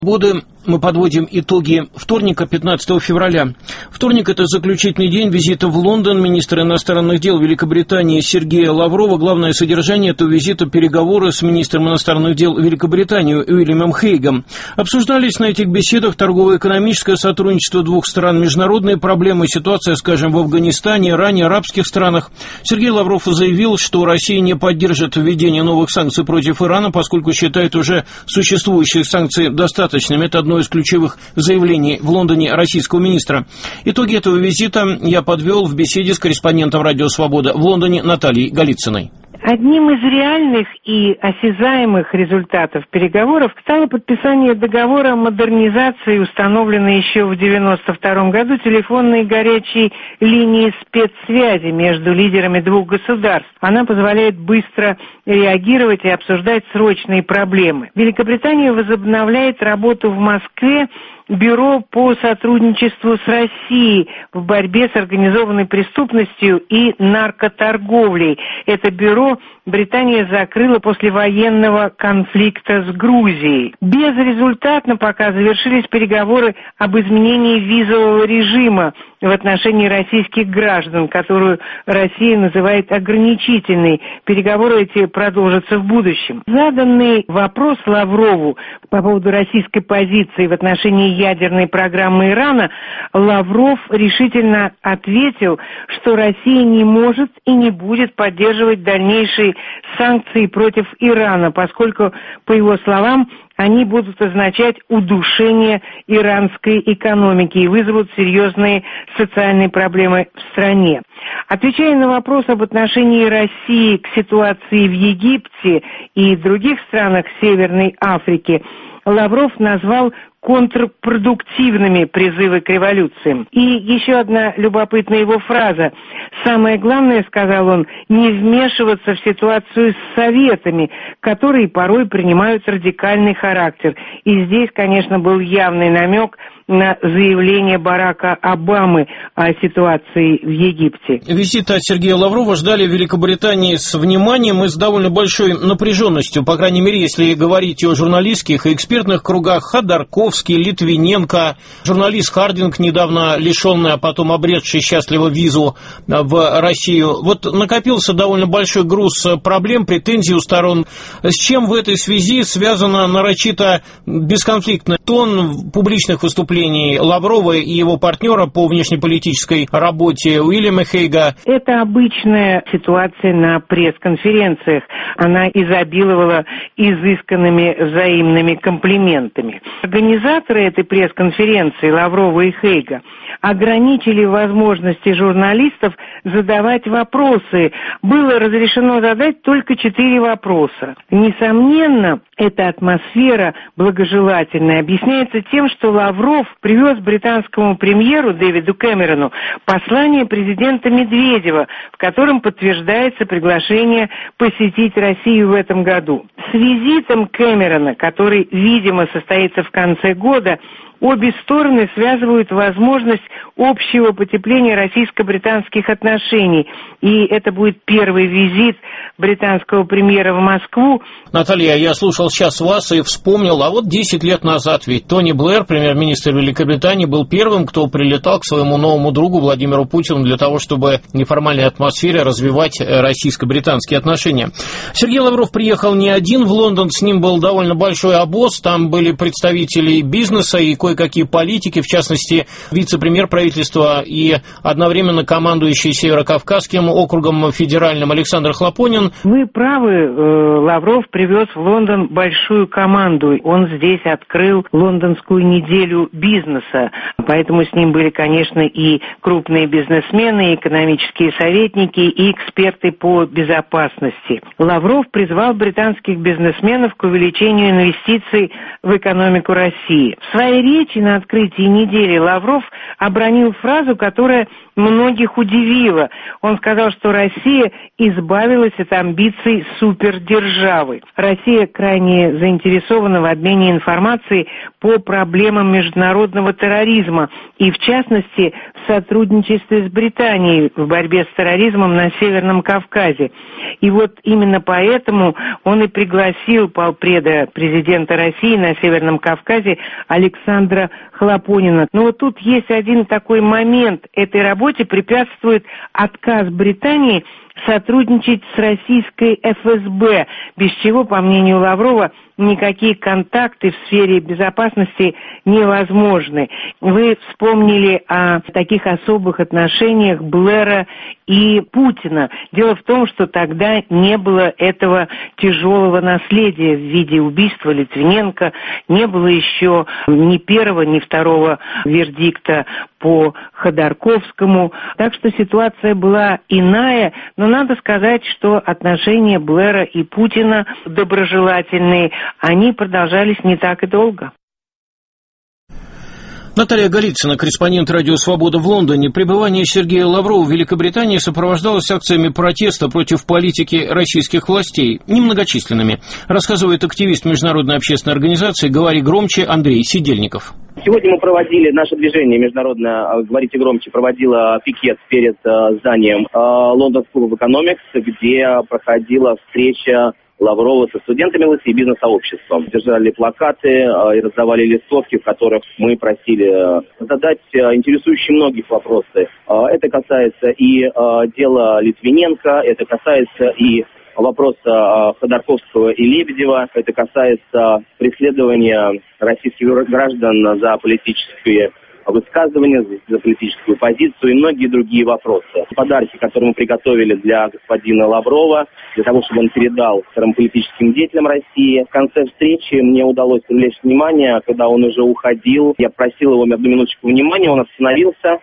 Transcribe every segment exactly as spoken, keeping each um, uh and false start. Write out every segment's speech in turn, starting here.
Годы мы подводим итоги вторника, пятнадцатого февраля. Вторник – это заключительный день визита в Лондон министра иностранных дел Великобритании Сергея Лаврова. Главное содержание этого визита – переговоры с министром иностранных дел Великобритании Уильямом Хейгом. Обсуждались на этих беседах торгово-экономическое сотрудничество двух стран, международные проблемы, ситуация, скажем, в Афганистане, Иране, арабских странах. Сергей Лавров заявил, что Россия не поддержит введение новых санкций против Ирана, поскольку считает уже существующие санкции достаточными. Это одно из ключевых заявлений в Лондоне российского министра. Итоги этого визита я подвел в беседе с корреспондентом «Радио Свобода» в Лондоне Натальей Голицыной. Одним из реальных и осязаемых результатов переговоров стало подписание договора о модернизации, установленной еще в девяносто втором году телефонной горячей линии спецсвязи между лидерами двух государств. Она позволяет быстро реагировать и обсуждать срочные проблемы. Великобритания возобновляет работу в Москве Бюро по сотрудничеству с Россией в борьбе с организованной преступностью и наркоторговлей. Это бюро Британия закрыла после военного конфликта с Грузией. Безрезультатно пока завершились переговоры об изменении визового режима в отношении российских граждан, которую Россия называет ограничительной. Переговоры эти продолжатся в будущем. Заданный вопрос Лаврову по поводу российской позиции в отношении ядерной программы Ирана, Лавров решительно ответил, что Россия не может и не будет поддерживать дальнейшие санкции против Ирана, поскольку, по его словам, они будут означать удушение иранской экономики и вызовут серьезные социальные проблемы в стране. Отвечая на вопрос об отношении России к ситуации в Египте и других странах Северной Африки, Лавров назвал контрпродуктивными призывы к революциям. И еще одна любопытная его фраза. «Самое главное, — сказал он, — не вмешиваться в ситуацию с советами, которые порой принимают радикальный характер». И здесь, конечно, был явный намек на заявление Барака Обамы о ситуации в Египте. Визит от Сергея Лаврова ждали в Великобритании с вниманием и с довольно большой напряженностью, по крайней мере, если говорить о журналистских и экспертных кругах. Ходорковский, Литвиненко, журналист Хардинг, недавно лишенный, а потом обретший счастливо визу в Россию. Вот накопился довольно большой груз проблем, претензий у сторон. С чем в этой связи связано нарочито бесконфликтный тон публичных выступлений Лаврова и его партнера по внешнеполитической работе Уильяма Хейга? Это обычная ситуация на пресс-конференциях. Она изобиловала изысканными взаимными комплиментами. Организаторы этой пресс-конференции Лаврова и Хейга ограничили возможности журналистов задавать вопросы. Было разрешено задать только четыре вопроса. Несомненно, эта атмосфера благожелательная объясняется тем, что Лавров привез британскому премьеру Дэвиду Кэмерону послание президента Медведева, в котором подтверждается приглашение посетить Россию в этом году. С визитом Кэмерона, который, видимо, состоится в конце года, обе стороны связывают возможность общего потепления российско-британских отношений. И это будет первый визит британского премьера в Москву. Наталья, я слушал сейчас вас и вспомнил, а вот десять лет назад ведь Тони Блэр, премьер-министр Великобритании, был первым, кто прилетал к своему новому другу Владимиру Путину для того, чтобы в неформальной атмосфере развивать российско-британские отношения. Сергей Лавров приехал не один в Лондон, с ним был довольно большой обоз, там были представители бизнеса и кое-какие политики, в частности, вице-премьер правительства и одновременно командующий Северо-Кавказским округом федеральным Александр Хлопонин. Вы правы, Лавров привез в Лондон большую команду. Он здесь открыл лондонскую неделю бизнеса, поэтому с ним были, конечно, и крупные бизнесмены, и экономические советники, и эксперты по безопасности. Лавров призвал британских бизнесменов к увеличению инвестиций в экономику России. В своей речи на открытии недели Лавров обронил фразу, которая многих удивила. Он сказал, что Россия избавилась от амбиций супердержавы. Россия крайне заинтересована в обмене информацией по проблемам международного терроризма и, в частности, в в сотрудничестве с Британией в борьбе с терроризмом на Северном Кавказе. И вот именно поэтому он и пригласил полпреда президента России на Северном Кавказе Александра Хлопонина. Но вот тут есть один такой момент. Этой работе препятствует отказ Британии сотрудничать с российской эф эс бэ, без чего, по мнению Лаврова, никакие контакты в сфере безопасности невозможны. Вы вспомнили о таких особых отношениях Блэра и Путина. Дело в том, что тогда не было этого тяжелого наследия в виде убийства Литвиненко, не было еще ни первого, ни второго вердикта по Ходорковскому. Так что ситуация была иная, но надо сказать, что отношения Блэра и Путина доброжелательные, они продолжались не так и долго. Наталья Голицына, корреспондент «Радио Свобода» в Лондоне. Пребывание Сергея Лаврова в Великобритании сопровождалось акциями протеста против политики российских властей, немногочисленными, рассказывает активист Международной общественной организации «Говори громче» Андрей Сидельников. Сегодня мы проводили, наше движение международное «Говорите громче» проводило пикет перед э, зданием э, London School of Economics, где проходила встреча Лаврова со студентами эл эс и бизнес-сообществом. Держали плакаты э, и раздавали листовки, в которых мы просили э, задать э, интересующие многих вопросы. Э, это касается и э, дела Литвиненко, это касается и вопроса э, Ходорковского и Лебедева, это касается преследования российских граждан за политические высказывания, за политическую позицию и многие другие вопросы. Подарки, которые мы приготовили для господина Лаврова, для того, чтобы он передал вторым политическим деятелям России. В конце встречи мне удалось привлечь внимание, когда он уже уходил. Я просил его одну минуточку внимания, он остановился.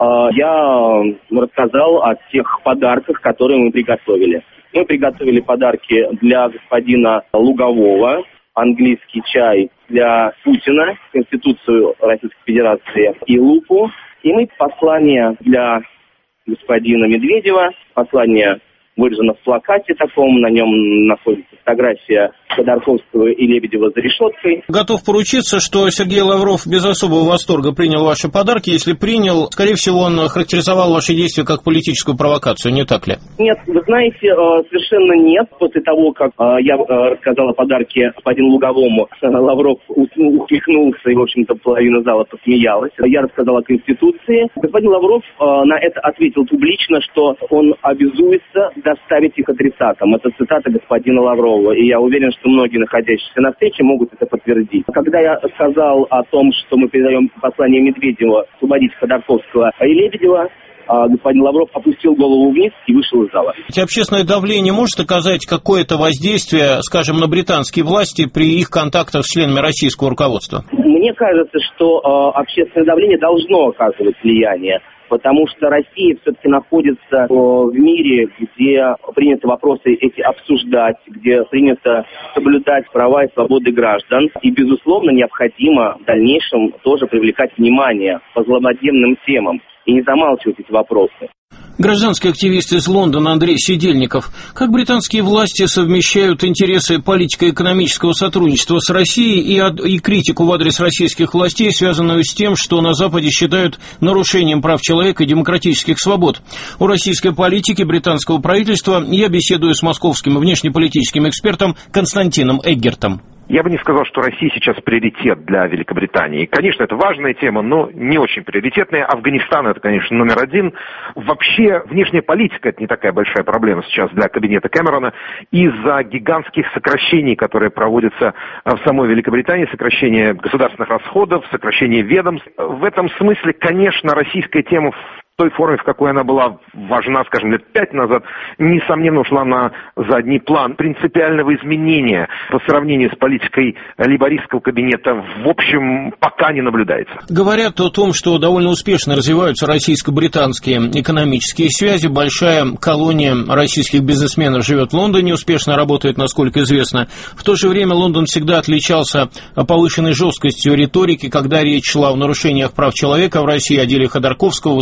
Я рассказал о тех подарках, которые мы приготовили. Мы приготовили подарки для господина Лугового, английский чай для Путина, Конституцию Российской Федерации и лупу. И мы послание для господина Медведева, послание выражено в плакате таком, на нем находится фотография Ходорковского и Лебедева за решеткой. Готов поручиться, что Сергей Лавров без особого восторга принял ваши подарки. Если принял, скорее всего, он характеризовал ваши действия как политическую провокацию, не так ли? Нет, вы знаете, совершенно нет. После того, как я рассказал о подарке господину Луговому, Лавров усмехнулся и, в общем-то, половина зала посмеялась. Я рассказал о Конституции. Господин Лавров на это ответил публично, что он обязуется доставить их адресатам. Это цитата господина Лаврова. И я уверен, что многие находящиеся на встрече могут это подтвердить. Когда я сказал о том, что мы передаем послание Медведева освободить Ходорковского и Лебедева, господин Лавров опустил голову вниз и вышел из зала. Эти общественное давление может оказать какое-то воздействие, скажем, на британские власти при их контактах с членами российского руководства? Мне кажется, что э, общественное давление должно оказывать влияние, потому что Россия все-таки находится э, в мире, где принято вопросы эти обсуждать, где принято соблюдать права и свободы граждан. И, безусловно, необходимо в дальнейшем тоже привлекать внимание по злободневным темам и не замалчивать эти вопросы. Гражданский активист из Лондона Андрей Сидельников. Как британские власти совмещают интересы политико-экономического сотрудничества с Россией и, и критику в адрес российских властей, связанную с тем, что на Западе считают нарушением прав человека и демократических свобод? О российской политике британского правительства я беседую с московским внешнеполитическим экспертом Константином Эггертом. Я бы не сказал, что Россия сейчас приоритет для Великобритании. Конечно, это важная тема, но не очень приоритетная. Афганистан – это, конечно, номер один. Вообще, внешняя политика – это не такая большая проблема сейчас для кабинета Кэмерона. Из-за гигантских сокращений, которые проводятся в самой Великобритании, сокращение государственных расходов, сокращение ведомств. В этом смысле, конечно, российская тема в той форме, в какой она была важна, скажем, лет пять назад, несомненно ушла на задний план. Принципиального изменения по сравнению с политикой лейбористского кабинета, в общем, пока не наблюдается. Говорят о том, что довольно успешно развиваются российско-британские экономические связи. Большая колония российских бизнесменов живет в Лондоне, успешно работает, насколько известно. В то же время Лондон всегда отличался повышенной жесткостью риторики, когда речь шла о нарушениях прав человека в России, о деле Ходорковского и не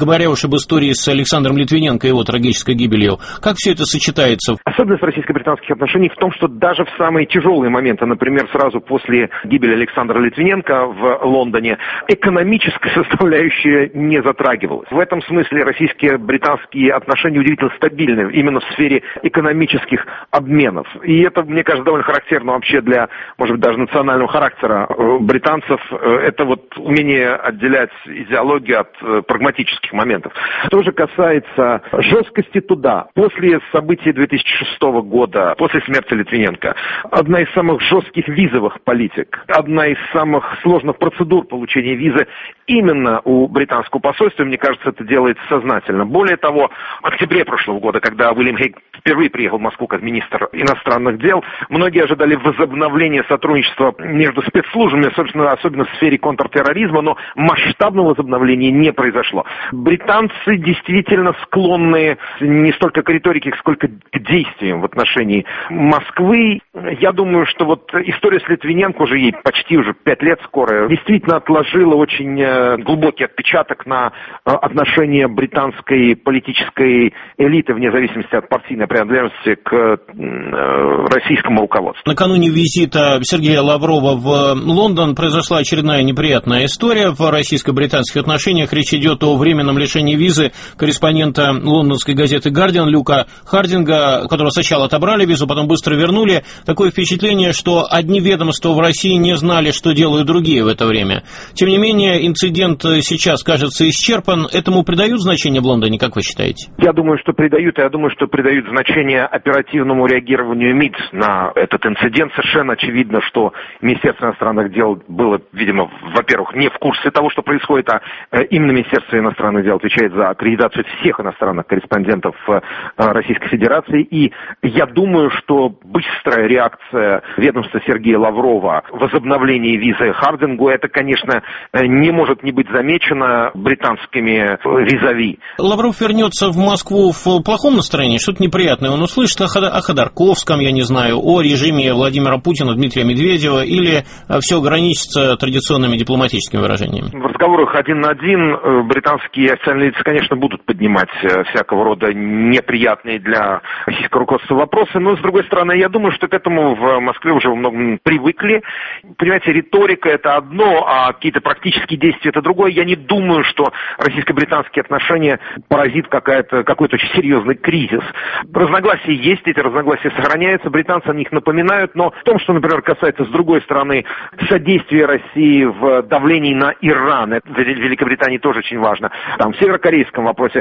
говоря уж об истории с Александром Литвиненко и его трагической гибелью. Как все это сочетается? Особенность российско-британских отношений в том, что даже в самые тяжелые моменты, например, сразу после гибели Александра Литвиненко в Лондоне, экономическая составляющая не затрагивалась. В этом смысле российско-британские отношения удивительно стабильны именно в сфере экономических обменов. И это, мне кажется, довольно характерно вообще для, может быть, даже национального характера британцев. Это вот умение отделять идеологию от прагматических моментов. Что же касается жесткости туда, после событий две тысячи шестого года, после смерти Литвиненко, одна из самых жестких визовых политик, одна из самых сложных процедур получения визы именно у британского посольства, мне кажется, это делается сознательно. Более того, в октябре прошлого года, когда Уильям Хейг впервые приехал в Москву как министр иностранных дел, многие ожидали возобновления сотрудничества между спецслужбами, собственно, особенно в сфере контртерроризма, но масштабного возобновления не произошло. Британцы действительно склонны не столько к риторике, сколько к действиям в отношении Москвы. Я думаю, что вот история с Литвиненко, уже ей почти уже пять лет скоро, действительно отложила очень глубокий отпечаток на отношение британской политической элиты, вне зависимости от партийной принадлежности, к российскому руководству. Накануне визита Сергея Лаврова в Лондон произошла очередная неприятная история в российско-британских отношениях. Речь идет о временном лишении визы корреспондента лондонской газеты «Гардиан» Люка Хардинга, которого сначала отобрали визу, потом быстро вернули. Такое впечатление, что одни ведомства в России не знали, что делают другие в это время. Тем не менее, инцидент сейчас, кажется, исчерпан. Этому придают значение в Лондоне, как вы считаете? Я думаю, что придают, и я думаю, что придают значение оперативному реагированию МИД на этот инцидент. Совершенно очевидно, что Министерство иностранных дел было, видимо, во-первых, не в курсе того, что происходит, а именно Министерство иностранных дел отвечает за аккредитацию всех иностранных корреспондентов Российской Федерации. И я думаю, что быстрая реакция ведомства Сергея Лаврова, возобновление визы Хардингу, это, конечно, не может не быть замечено британскими визави. Лавров вернется в Москву в плохом настроении, что-то неприятное он услышит о Ходорковском, я не знаю, о режиме Владимира Путина, Дмитрия Медведева, или все ограничится традиционными дипломатическими выражениями? В разговорах один на один британские официальные лица, конечно, будут поднимать всякого рода неприятные для российского руководства вопросы, но, с другой стороны, я думаю, что к этому в Москве уже во многом привыкли. Понимаете, риторика — это одно, а какие-то практические действия — это другое. Я не думаю, что российско-британские отношения поразит какая-то, какой-то очень серьезный кризис. Разногласия есть, эти разногласия сохраняются, британцы о них напоминают, но в том, что, например, касается, с другой стороны, содействия России в давлении на Иран, это в Великобритании тоже очень важно, там, в северокорейском вопросе,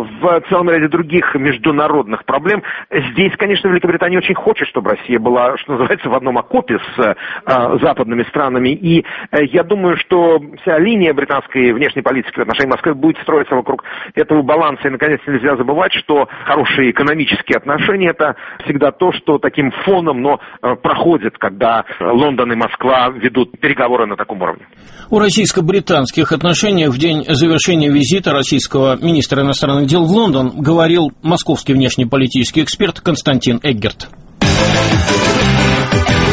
в целом ряде других международных проблем, здесь, конечно, Великобритания очень хочет, чтобы Россия была, что называется, в одном окопе с а, западными странами, и а, я думаю, что вся линия британской внешней политики в отношении Москвы будет строиться вокруг этого баланса, и, наконец, нельзя забывать, что хорошие экономические отношения — это всегда то, что таким фоном, но а, проходит, когда Лондон и Москва ведут переговоры на таком уровне. О российско-британских отношениях в день завершения визита российского министра иностранных дел в Лондон говорил московский внешнеполитический эксперт Константин Эггерт.